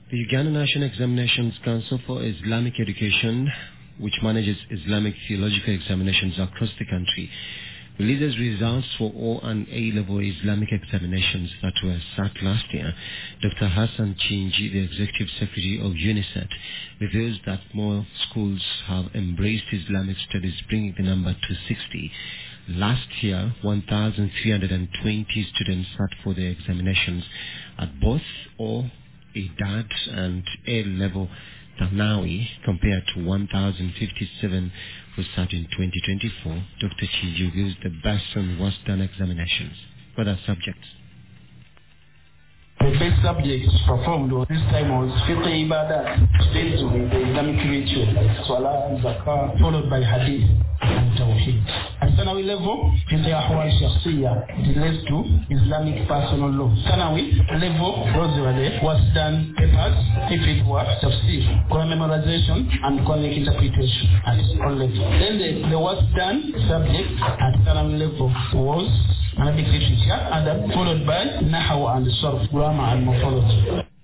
The Uganda National Examinations Council for Islamic Education, which manages Islamic theological examinations across the country, releases results for O and A-level Islamic examinations that were sat last year. Dr. Hassan Chinji, the Executive Secretary of UNICEF, reveals that more schools have embraced Islamic studies, bringing the number to 60. Last year, 1,320 students sat for the examinations at both O, Idad and A-level Tanawi, compared to 1,057 who sat in 2024. Dr. Chiju gives the best and worst done examinations. What are subjects? The best subjects performed this time was Fiqh Ibadat, based on the Islamic ritual, Salah and Zakah, followed by Hadith and Tawheed. At Sanawi level, Fiqh Ahwal Shakhsiyya relates to Islamic personal law. Sanawi level, usually, was done papers, if it was tafsir, Quran memorization, and Quranic interpretation at all levels. Then the worst done subject at Sanawi level was Arabic literature, adab, followed by Nahaw and Sarf, grammar and morphology.